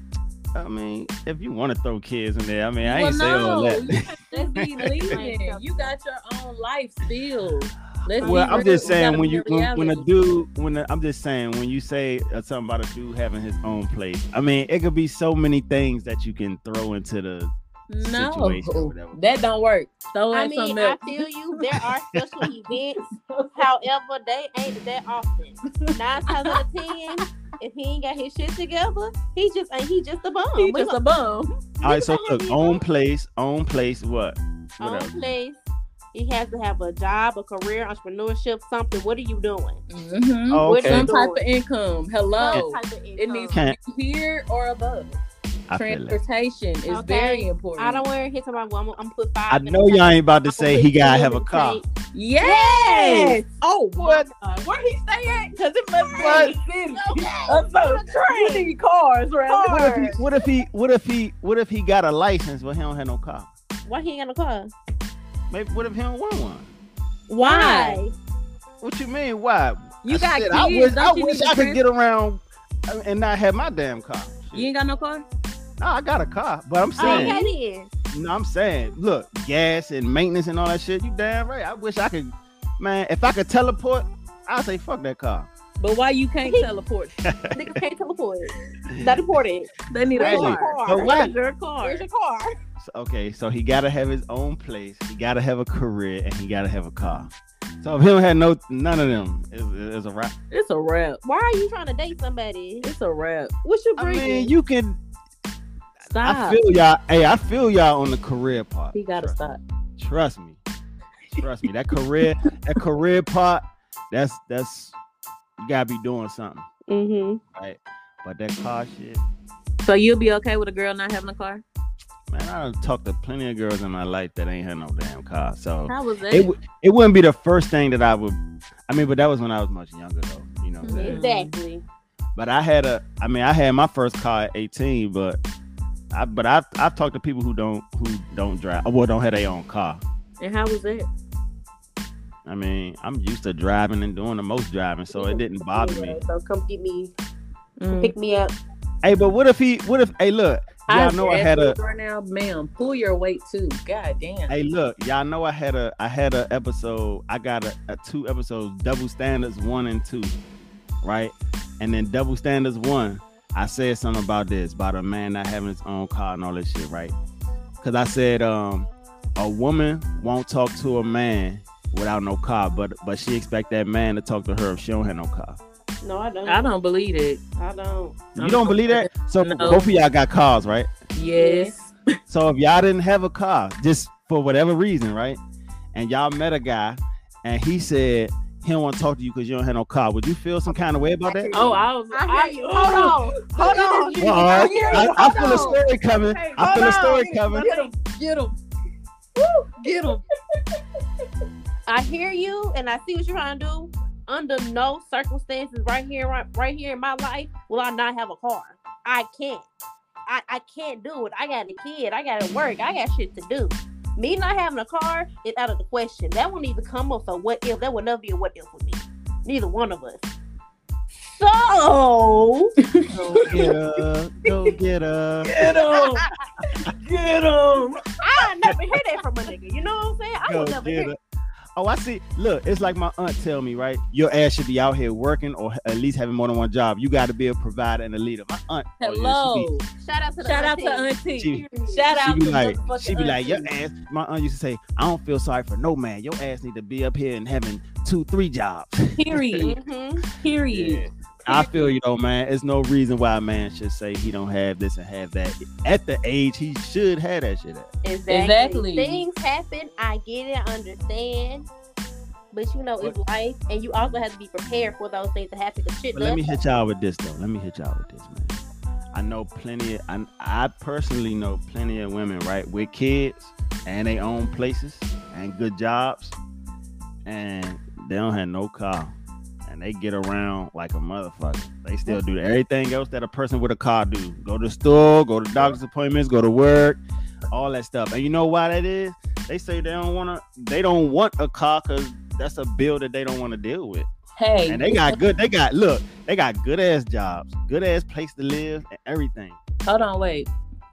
Speaker 1: I mean, if you want to throw kids in there, I mean, I
Speaker 2: well,
Speaker 1: ain't
Speaker 2: no,
Speaker 1: say all that.
Speaker 2: You have to be leaving. You got your own life still. Let's
Speaker 1: well, I'm
Speaker 2: real.
Speaker 1: just saying when you when, when a
Speaker 2: reality.
Speaker 1: dude when a, I'm just saying when you say uh, something about a dude having his own place, I mean, it could be so many things that you can throw into the
Speaker 2: no,
Speaker 1: situation or whatever.
Speaker 2: That don't work. Throw
Speaker 3: I
Speaker 2: in
Speaker 3: mean,
Speaker 2: some
Speaker 3: I
Speaker 2: milk.
Speaker 3: feel you. There are special events, however, they ain't that often. Nine times out of ten, if he ain't got his shit together, he just ain't. He just a bum.
Speaker 2: He
Speaker 3: We
Speaker 2: just a
Speaker 3: gonna-
Speaker 2: bum.
Speaker 1: All right, so
Speaker 3: gonna
Speaker 1: look,
Speaker 3: have
Speaker 1: own
Speaker 3: him.
Speaker 1: place, own place, what?
Speaker 3: Own
Speaker 1: Whatever.
Speaker 3: place. He has to have a job, a career, entrepreneurship, something. What are you doing?
Speaker 2: Mm-hmm.
Speaker 1: Oh,
Speaker 3: What
Speaker 1: okay.
Speaker 2: Some
Speaker 3: you
Speaker 2: type of
Speaker 3: doing?
Speaker 2: income. Hello.
Speaker 3: Some type of
Speaker 2: It
Speaker 3: income.
Speaker 2: needs
Speaker 1: Can't-
Speaker 2: to be here or above.
Speaker 1: I feel it.
Speaker 2: Transportation is
Speaker 3: Okay.
Speaker 2: very important.
Speaker 3: I don't want to hit somebody. Well, I'm, I'm put five.
Speaker 1: I
Speaker 3: in
Speaker 1: know
Speaker 3: the
Speaker 1: y'all
Speaker 3: tank.
Speaker 1: ain't about to
Speaker 3: I'm
Speaker 1: say
Speaker 3: put
Speaker 1: he gotta
Speaker 3: two
Speaker 1: have
Speaker 3: in
Speaker 1: a
Speaker 3: the
Speaker 1: car.
Speaker 3: tank.
Speaker 2: Yes. Oh,
Speaker 1: What?
Speaker 2: God. Where he stay at? Because it must be
Speaker 1: What?
Speaker 2: in the city.
Speaker 3: Okay.
Speaker 2: Uh, so you need cars, right?
Speaker 1: What if he? What if he? What if he? What if he got a license but he don't have no car?
Speaker 3: Why he ain't got no car?
Speaker 1: Maybe. What if he don't want one?
Speaker 3: Why?
Speaker 1: What you mean? Why?
Speaker 2: You
Speaker 1: I
Speaker 2: got
Speaker 1: said, I
Speaker 2: kids,
Speaker 1: wish,
Speaker 2: don't
Speaker 1: I,
Speaker 2: you
Speaker 1: wish
Speaker 2: need
Speaker 1: I
Speaker 2: a
Speaker 1: could
Speaker 2: trans-
Speaker 1: get around and not have my damn car. Shit.
Speaker 2: You ain't got no car?
Speaker 1: No, I got a car, but I'm
Speaker 3: Oh,
Speaker 1: saying,
Speaker 3: okay then.
Speaker 1: no, I'm saying, look, gas and maintenance and all that shit. You damn right. I wish I could, man. If I could teleport, I'd say fuck that car.
Speaker 2: But why you can't teleport?
Speaker 3: Niggas can't teleport. Not important.
Speaker 2: They need a
Speaker 1: Where's
Speaker 3: Where's
Speaker 1: your
Speaker 2: car.
Speaker 3: your car?
Speaker 1: But what?
Speaker 2: Where's your car?
Speaker 3: Where's your car?
Speaker 1: So, okay, so he gotta have his own place. He gotta have a career, and he gotta have a car. So if he don't have no none of them, it's, it's a wrap.
Speaker 2: It's a wrap.
Speaker 3: Why are you trying to date somebody?
Speaker 2: It's a wrap.
Speaker 3: What you
Speaker 1: I
Speaker 3: bringing?
Speaker 1: mean, you can.
Speaker 2: Stop.
Speaker 1: I feel y'all. Hey, I feel y'all on the career part.
Speaker 2: He gotta
Speaker 1: Trust-
Speaker 2: stop.
Speaker 1: Trust me. Trust me. That career, that career part, that's that's you gotta be doing something,
Speaker 3: Mm-hmm.
Speaker 1: right? But that car shit,
Speaker 2: So you'll be okay with a girl not having a car?
Speaker 1: man, I done talked to plenty of girls in my life that ain't had no damn car. So
Speaker 2: How was that?
Speaker 1: it w- it wouldn't be the first thing that I would. I mean, but that was when I was much younger though. You know what I'm saying?
Speaker 3: Exactly.
Speaker 1: But I had a. I mean, I had my first car at eighteen, but I but I've I've talked to people who don't who don't drive. Well, don't have their own car.
Speaker 2: And how was that?
Speaker 1: I mean, I'm used to driving and doing the most driving, so it didn't bother me.
Speaker 3: So come get me,
Speaker 2: Mm.
Speaker 3: pick me up.
Speaker 1: Hey, but what if he? What if? Hey, look, y'all know I had a.
Speaker 2: right now, ma'am. Pull your weight too. God damn.
Speaker 1: Hey, look, y'all know I had a. I had a episode. I got a, a two episodes, double standards one and two, right? And then double standards one, I said something about this, about a man not having his own car and all this shit, right? Because I said, um, a woman won't talk to a man without no car, but but she expect that man to talk to her if she don't have no car.
Speaker 3: No, I don't.
Speaker 2: I don't believe it.
Speaker 3: I don't.
Speaker 1: You don't believe that? So
Speaker 2: No.
Speaker 1: both of y'all got cars, right?
Speaker 2: Yes.
Speaker 1: So if y'all didn't have a car, just for whatever reason, right? And y'all met a guy and he said he don't want to talk to you because you don't have no car, would you feel some kind of way about that?
Speaker 2: Oh, I was.
Speaker 3: I hear you. Hold on. Hold on.
Speaker 1: Well, all right.
Speaker 3: hear you.
Speaker 1: I, I
Speaker 3: Hold
Speaker 1: feel a
Speaker 3: on.
Speaker 1: story coming.
Speaker 3: Hey,
Speaker 1: I feel a
Speaker 3: hold
Speaker 1: story
Speaker 3: on.
Speaker 1: coming.
Speaker 2: Get him. Get him. Get him.
Speaker 3: I hear you, and I see what you're trying to do. Under no circumstances, right here, right, right here in my life, will I not have a car. I can't. I, I can't do it. I got a kid. I got to work. I got shit to do. Me not having a car is out of the question. That won't even come up. So what if? That would never be a what if with me. Neither one of us. So
Speaker 1: Go get her. Go get her.
Speaker 2: Get him. Get him.
Speaker 3: I never hear that from a nigga. You know what I'm saying? I
Speaker 1: Go
Speaker 3: would never
Speaker 1: get
Speaker 3: hear.
Speaker 1: her. Oh, I see. Look, it's like my aunt tell me, right? Your ass should be out here working or at least having more than one job. You got to be a provider and a leader. My aunt. oh, yeah, she be-
Speaker 2: Hello.
Speaker 3: Shout out to the
Speaker 2: Shout out to
Speaker 3: auntie.
Speaker 2: Auntie.
Speaker 1: She-
Speaker 2: Shout
Speaker 1: She
Speaker 2: out
Speaker 1: be
Speaker 2: to
Speaker 1: like,
Speaker 2: motherfucking
Speaker 1: she be like, your
Speaker 2: auntie.
Speaker 1: ass. My aunt used to say, I don't feel sorry for no man. Your ass need to be up here and having two, three jobs.
Speaker 2: Period.
Speaker 3: Mhm.
Speaker 2: Period.
Speaker 1: I feel you though, man. There's no reason why a man should say he don't have this and have that at the age he should have that shit at.
Speaker 3: Exactly.
Speaker 2: Exactly.
Speaker 3: Things happen. I get it. I understand. But you know, it's life, and you also have to be prepared for those things to happen. Because shit
Speaker 1: But let me
Speaker 3: does
Speaker 1: hit y'all with this though. Let me hit y'all with this, man. I know plenty. Of, I I personally know plenty of women, right, with kids and they own places and good jobs, and they don't have no car, and they get around like a motherfucker. They still do everything else that a person with a car do. Go to the store, go to doctor's appointments, go to work, all that stuff. And you know why that is? They say they don't want to. They don't want a car because that's a bill that they don't want to deal with.
Speaker 2: Hey.
Speaker 1: And they got good, they got, look, they got good ass jobs, good ass place to live and everything.
Speaker 2: Hold on, wait.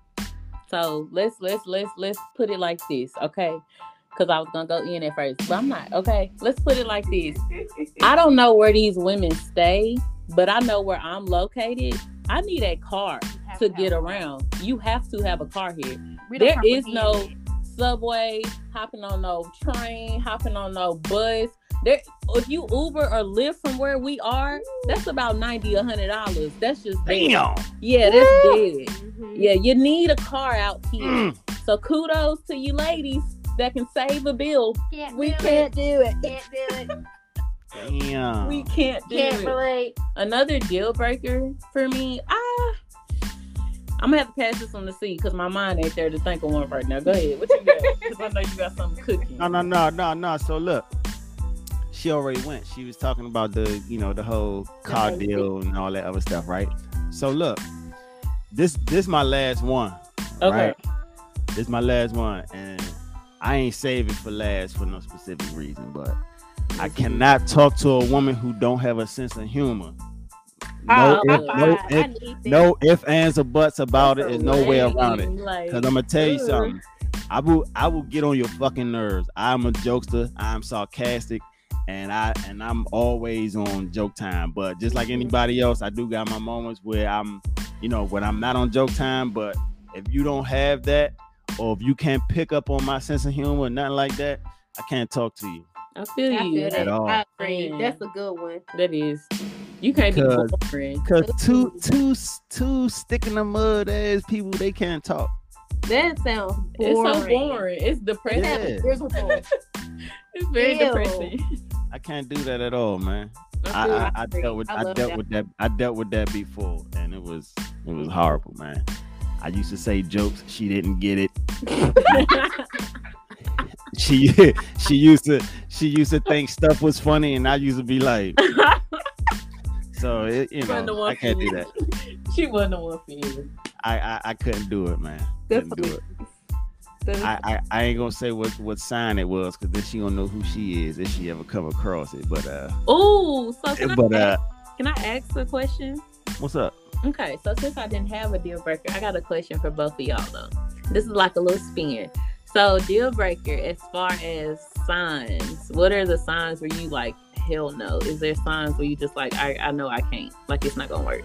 Speaker 2: So let's let's let's let's put it like this, okay? Because I was gonna go in at first, but I'm not. Okay, let's put it like this. I don't know where these women stay, but I know where I'm located. I need a car
Speaker 3: have
Speaker 2: to
Speaker 3: to
Speaker 2: get
Speaker 3: have a car.
Speaker 2: around. You have to have a car here.
Speaker 3: We don't
Speaker 2: There is
Speaker 3: comprehend
Speaker 2: no
Speaker 3: it.
Speaker 2: subway, hopping on no train, hopping on no bus, There, if you Uber or Lyft from where we are, that's about ninety, a hundred dollars. That's just dead.
Speaker 1: Damn.
Speaker 2: Yeah, that's dead.
Speaker 3: Mm-hmm.
Speaker 2: Yeah, you need a car out here.
Speaker 1: Mm.
Speaker 2: So kudos to you ladies that can save a bill.
Speaker 3: Can't
Speaker 2: We
Speaker 3: do
Speaker 2: can't do it.
Speaker 3: Can't do it.
Speaker 1: Damn.
Speaker 2: We can't do
Speaker 3: Can't
Speaker 2: it.
Speaker 3: relate.
Speaker 2: Another deal breaker for me, I, I'm gonna have to pass this on the C because my mind ain't there to think of one right now. Go ahead. What you got? Because I know you got something cooking.
Speaker 1: No, no, no, no, no. So look, she already went. She was talking about the, you know, the whole car
Speaker 3: The whole
Speaker 1: deal and all that other stuff, right? So look, this this my last one.
Speaker 2: Okay.
Speaker 1: Right? This my last one, and I ain't saving for last for no specific reason, but I cannot talk to a woman who don't have a sense of humor. No,
Speaker 2: Oh,
Speaker 1: if, no,
Speaker 3: I
Speaker 1: if,
Speaker 3: need this.
Speaker 1: no ifs, ands, or buts about it. There's no way around it.
Speaker 2: Like,
Speaker 1: Cause I'm gonna tell you
Speaker 2: ugh.
Speaker 1: something. I will, I will get on your fucking nerves. I'm a jokester. I'm sarcastic, and I, and I'm always on joke time. But just like anybody else, I do got my moments where I'm, you know, when I'm not on joke time. But if you don't have that, or if you can't pick up on my sense of humor, nothing like that, I can't talk to you.
Speaker 2: I feel
Speaker 3: I
Speaker 2: you.
Speaker 3: feel that.
Speaker 1: all.
Speaker 3: I agree.
Speaker 2: Man.
Speaker 3: That's a good one.
Speaker 2: That is. You can't be
Speaker 1: Cause-
Speaker 2: boring.
Speaker 1: Cause two, two, two stick in the mud ass people, they can't talk.
Speaker 3: That sounds
Speaker 2: It's
Speaker 3: boring.
Speaker 2: so boring. It's depressing.
Speaker 1: Yeah.
Speaker 3: Miserable.
Speaker 2: It's very
Speaker 3: Ew.
Speaker 2: depressing.
Speaker 1: I can't do that at all, man.
Speaker 2: I
Speaker 1: I,
Speaker 2: feel
Speaker 1: I,
Speaker 2: you.
Speaker 1: I dealt with
Speaker 3: I
Speaker 1: I,
Speaker 3: love
Speaker 1: dealt
Speaker 3: that.
Speaker 1: with that I dealt with that before, and it was it was horrible, man. I used to say jokes, she didn't get it. She she used to she used to think stuff was funny, and I used to be like, so it, you
Speaker 2: Wasn't the
Speaker 1: know,
Speaker 2: one
Speaker 1: I can't
Speaker 2: for
Speaker 1: do
Speaker 2: you.
Speaker 1: that.
Speaker 2: She wasn't the one for you.
Speaker 1: I, I I couldn't do it, man.
Speaker 3: Good
Speaker 1: Couldn't
Speaker 3: for
Speaker 1: do
Speaker 3: you.
Speaker 1: it.
Speaker 3: Good.
Speaker 1: I, I, I ain't gonna say what, what sign it was, because then she gonna know who she is if she ever come across it. But uh,
Speaker 2: Oh, so can,
Speaker 1: but
Speaker 2: I
Speaker 1: uh,
Speaker 2: ask, can I ask a question?
Speaker 1: what's up?
Speaker 2: Okay, so since I didn't have a deal breaker, I got a question for both of y'all though. This is like a little spin. So deal breaker as far as signs, what are the signs where you like, hell no? Is there signs where you just like, I, I know I can't, like it's not gonna work?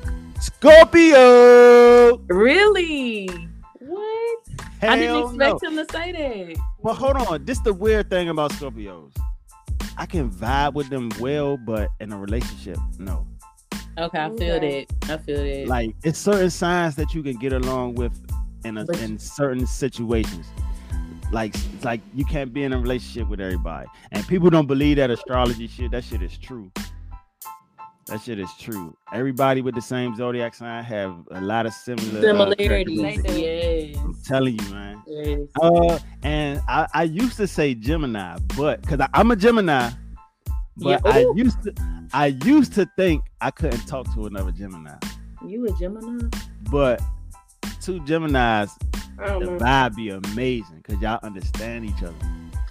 Speaker 1: Scorpio.
Speaker 2: Really? What?
Speaker 1: Hell
Speaker 2: I didn't expect
Speaker 1: no.
Speaker 2: him to say that.
Speaker 1: Well, hold on. This the weird thing about Scorpios. I can vibe with them well, but in a relationship, no.
Speaker 2: Okay, I feel
Speaker 3: Okay.
Speaker 2: that. I feel that.
Speaker 1: Like, it's certain signs that you can get along with in a,
Speaker 2: But-
Speaker 1: in certain situations. Like, it's like you can't be in a relationship with everybody, and people don't believe that astrology shit. That shit is true. That shit is true. Everybody with the same zodiac sign have a lot of similar uh,
Speaker 2: Similarities.
Speaker 1: characteristics.
Speaker 2: Yes.
Speaker 1: I'm telling you, man.
Speaker 2: Yes.
Speaker 1: Uh, and I, I used to say Gemini, but because I'm a Gemini, but
Speaker 2: Yeah,
Speaker 1: I
Speaker 2: ooh.
Speaker 1: used to I used to think I couldn't talk to another Gemini.
Speaker 2: You a Gemini?
Speaker 1: But two Geminis,
Speaker 3: I don't
Speaker 1: the
Speaker 3: know.
Speaker 1: vibe be amazing because y'all understand each other.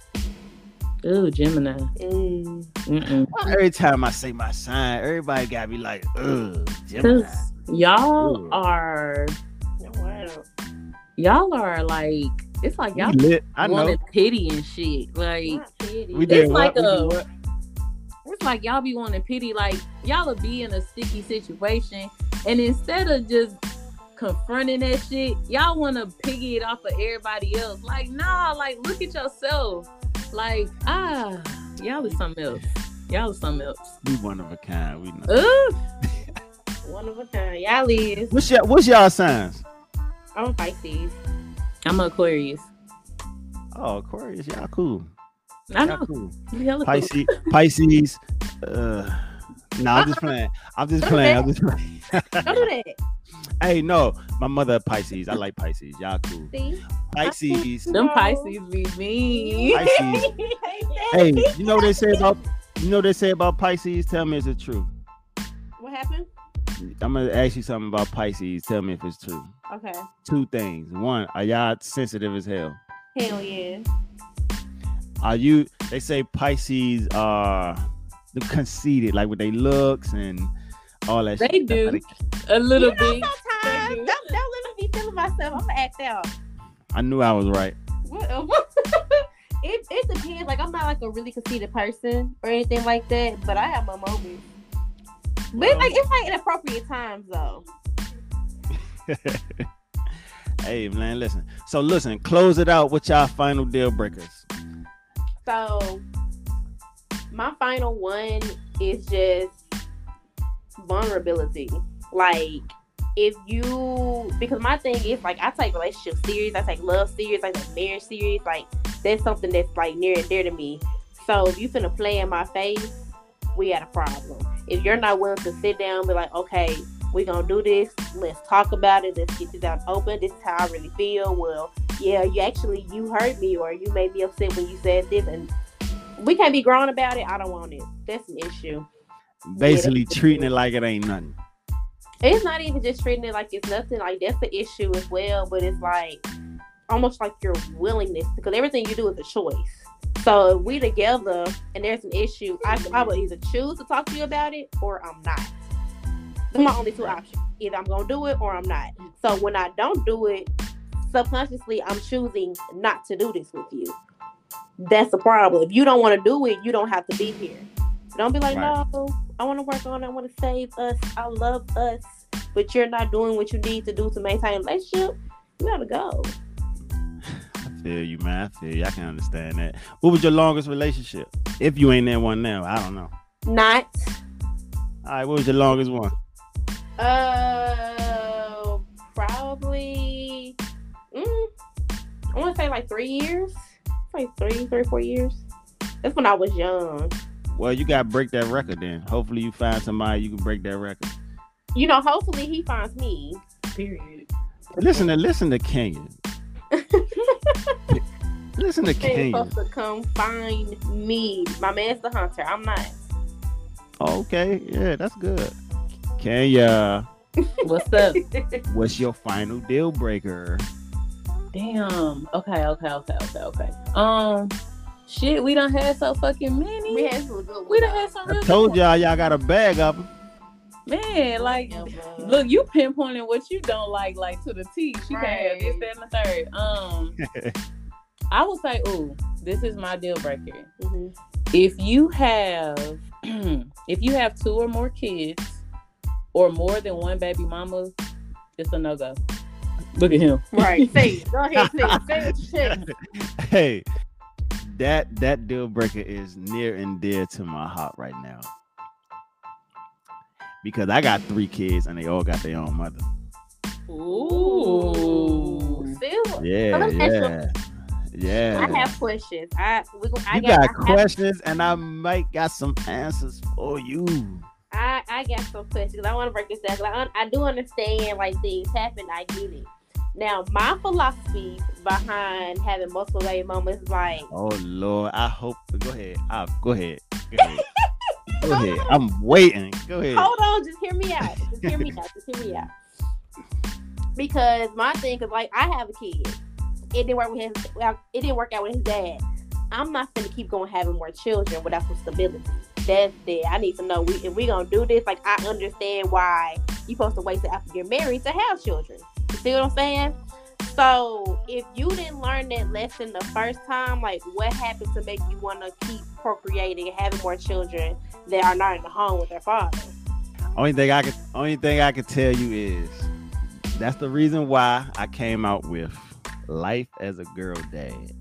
Speaker 2: Ooh, Gemini.
Speaker 3: Mm.
Speaker 2: Mm-mm.
Speaker 1: Every time I say my sign, everybody gotta be like, ugh, Gemini.
Speaker 2: Cause y'all
Speaker 1: Ooh.
Speaker 2: are,
Speaker 3: Wow.
Speaker 2: y'all are like, it's like
Speaker 1: We
Speaker 2: y'all
Speaker 1: lit. I know.
Speaker 2: wanted pity and shit. Like,
Speaker 3: Not pity.
Speaker 1: We did
Speaker 2: it's
Speaker 1: what?
Speaker 2: like
Speaker 1: We did
Speaker 2: a-
Speaker 1: what?
Speaker 2: it's like y'all be wanting pity. Like, y'all will be in a sticky situation, and instead of just confronting that shit, y'all want to piggy it off of everybody else. Like, nah, like, look at yourself. Like, ah, y'all is something else. Y'all is something else.
Speaker 1: We one of a kind. We know.
Speaker 2: Ugh.
Speaker 3: One of a kind. Y'all is.
Speaker 1: What's y'all, what's y'all signs?
Speaker 3: I'm Pisces.
Speaker 2: I'm an Aquarius.
Speaker 1: Oh, Aquarius, y'all cool.
Speaker 2: I
Speaker 1: Y'all
Speaker 2: know.
Speaker 1: cool.
Speaker 2: You hella cool.
Speaker 1: Pisces, Pisces. Uh, no, I'm just playing. I'm just playing. I'm just playing.
Speaker 3: Don't do that.
Speaker 1: Hey, no, my mother Pisces. I like Pisces. Y'all cool.
Speaker 3: See?
Speaker 1: Pisces.
Speaker 2: Them
Speaker 3: No.
Speaker 2: Pisces be mean.
Speaker 1: Pisces. Hey, you know what they say about you know what they say about Pisces? Tell me if it's true.
Speaker 3: What happened?
Speaker 1: I'm gonna ask you something about Pisces. Tell me if it's true.
Speaker 3: Okay.
Speaker 1: Two things. One, are y'all sensitive as hell?
Speaker 3: Hell yeah.
Speaker 1: Are you? They say Pisces are the conceited, like with their looks and all that.
Speaker 2: They
Speaker 1: shit.
Speaker 2: do. A little
Speaker 3: You know,
Speaker 2: bit.
Speaker 3: sometimes
Speaker 2: They do.
Speaker 3: don't, don't let me be feeling myself. I'm gonna act out.
Speaker 1: I knew I was right.
Speaker 3: What, uh, it it depends. Like I'm not like a really conceited person or anything like that, but I have my moments. But it's like it's like inappropriate times though.
Speaker 1: Hey man, listen. So listen, close it out with y'all final deal breakers.
Speaker 3: So My final one is just vulnerability. Like, if you, because my thing is, like, I take relationships serious, I take love serious, I take marriage serious. Like, that's something that's, like, near and dear to me. So if you finna play in my face, we got a problem. If you're not willing to sit down and be like, okay, we gonna do this, let's talk about it, let's get this out open, this is how I really feel. Well, yeah, you actually, you hurt me, or you made me upset when you said this, and we can't be grown about it. I don't want it. That's an issue.
Speaker 1: Basically
Speaker 3: yeah,
Speaker 1: treating it like it ain't nothing.
Speaker 3: It's not even just treating it like it's nothing. Like, that's the issue as well. But it's like almost like your willingness, because everything you do is a choice. So if we together and there's an issue, I, I will either choose to talk to you about it or I'm not. Those are my only two options. Either I'm gonna do it or I'm not. So when I don't do it, subconsciously I'm choosing not to do this with you. That's the problem. If you don't want to do it, you don't have to be here. Don't be like, right. No, I want to work on it. I want to save us. I love us. But you're not doing what you need to do to maintain a relationship. You gotta go.
Speaker 1: I feel you, man. I feel you. I can understand that. What was your longest relationship? If you ain't in one now, I don't know.
Speaker 3: Not.
Speaker 1: All right, what was your longest one?
Speaker 3: Uh, probably. Mm, I want to say like three years. Like three, three, four years. That's when I was young.
Speaker 1: Well, you gotta break that record then. Hopefully you find somebody you can break that record.
Speaker 3: You know, hopefully he finds me. Period.
Speaker 1: Listen to listen to Kenya. Listen to Kenya.
Speaker 3: He's supposed to come find me. My man's the hunter. I'm not.
Speaker 1: Okay, yeah, that's good. Kenya.
Speaker 2: What's up?
Speaker 1: What's your final deal breaker?
Speaker 2: Damn. Okay, okay, okay, okay, okay. Um, shit, we done had so fucking many.
Speaker 3: We had some good.
Speaker 2: We done had some. Real
Speaker 1: I told
Speaker 2: good
Speaker 1: y'all, y'all got a bag of them.
Speaker 2: Man, like, look, you pinpointing what you don't like, like to the T. She
Speaker 3: Right.
Speaker 2: can't have this, that, and the third. Um, I would say, ooh, this is my deal breaker.
Speaker 3: Mm-hmm.
Speaker 2: If you have, if you have two or more kids, or more than one baby mama, it's a no go. Look at him.
Speaker 3: Right. Say it. Go ahead. Say it. Say what you said.
Speaker 1: Hey, that that deal breaker is near and dear to my heart right now. Because I got three kids and they all got their own mother.
Speaker 3: Ooh. Still.
Speaker 1: Yeah, yeah. Yeah.
Speaker 3: I have questions. I, we, I
Speaker 1: you
Speaker 3: got,
Speaker 1: got
Speaker 3: I
Speaker 1: questions have, and I might got some answers for you.
Speaker 3: I, I got some questions. I want to break this down. I, I do understand like things happen. I get it. Now, my philosophy behind having multiple baby mamas is like,
Speaker 1: oh Lord, I hope. Go ahead. I'll, go ahead. Go ahead. Go ahead. I'm waiting. Go ahead.
Speaker 3: Hold on. Just hear me out. Just hear me out. Just hear me out. Because my thing is like, I have a kid. It didn't work with his. Well, it didn't work out with his dad. I'm not gonna keep going having more children without some stability. That's it. I need to know we, if we gonna do this. Like, I understand why you supposed to wait till after you're married to have children. You see what I'm saying? So if you didn't learn that lesson the first time, like, what happened to make you want to keep procreating and having more children that are not in the home with their father?
Speaker 1: Only thing I can, only thing I can tell you is that's the reason why I came out with Life as a Girl Dad.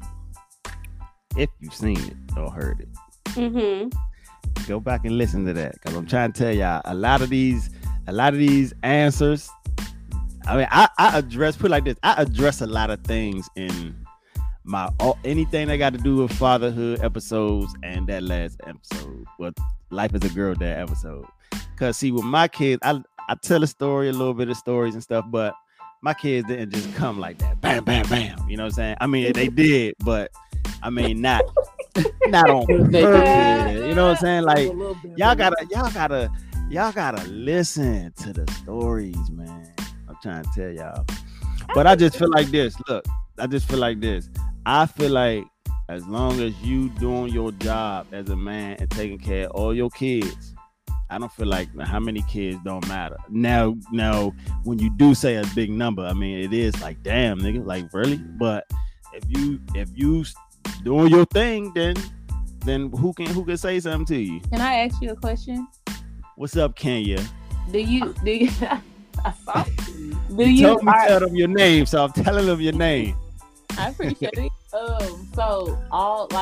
Speaker 1: If you've seen it or heard it,
Speaker 3: Mm-hmm.
Speaker 1: go back and listen to that, because I'm trying to tell y'all a lot of these, a lot of these answers. I mean, I, I address, put it like this, I address a lot of things in my, all, anything that got to do with fatherhood episodes and that last episode, well, Life as a Girl Dad episode. Because see, with my kids, I, I tell a story, a little bit of stories and stuff, but my kids didn't just come like that, bam, bam, bam. You know what I'm saying? I mean, they did, but I mean, not, not on purpose. You know what I'm saying? Like, y'all gotta, y'all gotta, y'all gotta listen to the stories, man. I'm trying to tell y'all. But I just feel like this. Look, I just feel like this. I feel like as long as you doing your job as a man and taking care of all your kids, I don't feel like how many kids don't matter. Now, now, when you do say a big number, I mean, it is like, damn, nigga, like, really? But if you, if you doing your thing, then, then who can, who can say something to you?
Speaker 2: Can I ask you a question?
Speaker 1: What's up, Kenya?
Speaker 2: Do you, do you, I saw you. Do
Speaker 1: You
Speaker 2: you,
Speaker 1: told me to
Speaker 2: are-
Speaker 1: tell them your name, so I'm telling them your name.
Speaker 2: I appreciate it. Um, so all like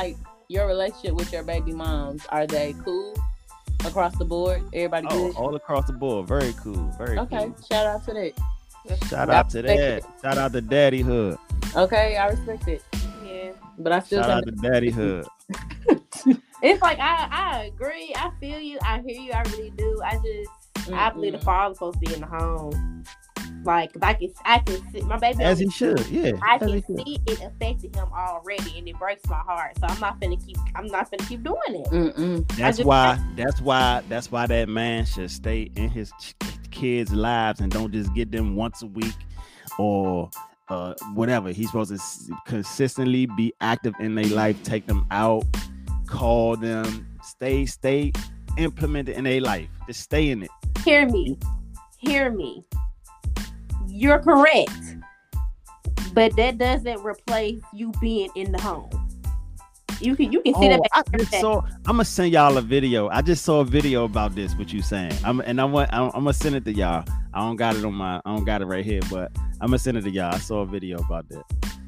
Speaker 2: your relationship with your baby moms, are they cool across the board? Everybody
Speaker 1: Oh,
Speaker 2: good?
Speaker 1: all across the board. Very cool. Very
Speaker 2: Okay,
Speaker 1: cool.
Speaker 2: shout out to that.
Speaker 1: Shout
Speaker 2: I
Speaker 1: out to
Speaker 2: respect
Speaker 1: that.
Speaker 2: it.
Speaker 1: Shout out to Daddyhood.
Speaker 2: Okay, I respect it.
Speaker 3: Yeah.
Speaker 2: But I still
Speaker 1: Shout out
Speaker 2: think
Speaker 1: to Daddyhood.
Speaker 3: It's like I, I agree. I feel you. I hear you. I really do. I just I believe the
Speaker 2: Mm-mm.
Speaker 3: father's supposed to be in the home. Like, 'cause I can I can see my baby.
Speaker 1: As
Speaker 3: only
Speaker 1: he should. Yeah.
Speaker 3: I
Speaker 1: as
Speaker 3: can
Speaker 1: he should.
Speaker 3: see it affected him already, and it breaks my heart. So I'm not finna keep. I'm not finna keep doing it.
Speaker 2: Mm-mm.
Speaker 1: That's
Speaker 3: just-
Speaker 1: why. That's why. That's why that man should stay in his ch- kids' lives and don't just get them once a week or uh, whatever. He's supposed to s- consistently be active in their life. Take them out, call them, stay, stay implemented in their life. Just stay in it.
Speaker 3: Hear me. Hear me. You're correct, but that doesn't replace you being in the home. You can you can see
Speaker 1: Oh, I
Speaker 3: that.
Speaker 1: just saw. I'm gonna send y'all a video. I just saw a video about this. What you saying? I'm and I want. I'm, I'm gonna send it to y'all. I don't got it on my. I don't got it right here, but I'm gonna send it to y'all. I saw a video about that.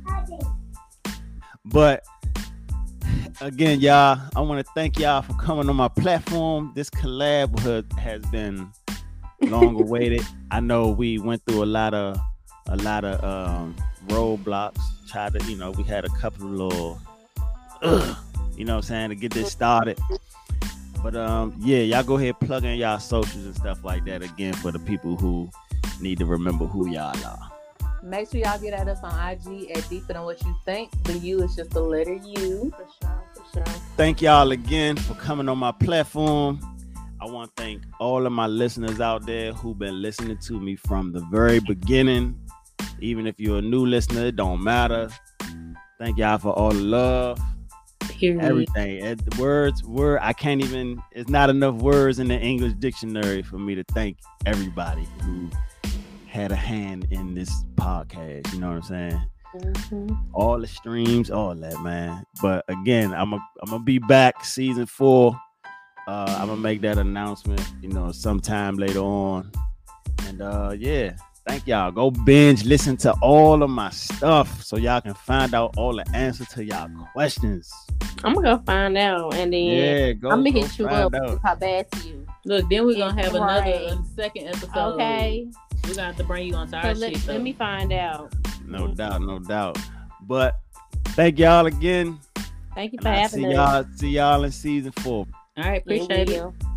Speaker 1: But again, y'all, I want to thank y'all for coming on my platform. This collab ha- has been long awaited. I know we went through a lot of a lot of um, roadblocks. Tried to, you know, we had a couple of little. Ugh, you know what I'm saying, to get this started. But um yeah, y'all go ahead, plug in y'all socials and stuff like that again for the people who need to remember who y'all are.
Speaker 2: Make sure y'all get at us on I G at Deeper Than What You Think. The U is just the letter U.
Speaker 3: For sure, for sure.
Speaker 1: Thank y'all again for coming on my platform. I want to thank all of my listeners out there who've been listening to me from the very beginning. Even if you're a new listener, it don't matter. Thank y'all for all the love.
Speaker 2: Period.
Speaker 1: Everything. And the words, word, I can't even, it's not enough words in the English dictionary for me to thank everybody who had a hand in this podcast. You know what I'm saying?
Speaker 3: Mm-hmm.
Speaker 1: All the streams, all that, man. But again, I'm a, I'm gonna be back season four. Uh, I'm gonna make that announcement, you know, sometime later on. And uh, yeah, thank y'all. Go binge, listen to all of my stuff so y'all can find out all the answers to y'all questions.
Speaker 3: I'm gonna go find out, and then
Speaker 1: Yeah, go.
Speaker 3: I'm gonna
Speaker 1: go
Speaker 3: hit you
Speaker 1: find
Speaker 3: up.
Speaker 1: out.
Speaker 3: How bad to you?
Speaker 2: Look, then we're gonna have
Speaker 3: Right.
Speaker 2: another uh, second episode.
Speaker 3: Okay.
Speaker 2: We're gonna have to bring you onto
Speaker 3: So
Speaker 2: our
Speaker 3: let,
Speaker 2: shit.
Speaker 3: let
Speaker 2: though.
Speaker 3: me find out.
Speaker 1: No doubt, no doubt. But thank y'all again.
Speaker 3: Thank you
Speaker 1: And
Speaker 3: for
Speaker 1: I
Speaker 3: having
Speaker 1: see
Speaker 3: us.
Speaker 1: y'all, see y'all in season four.
Speaker 2: All right, appreciate
Speaker 3: We
Speaker 2: it.
Speaker 3: will.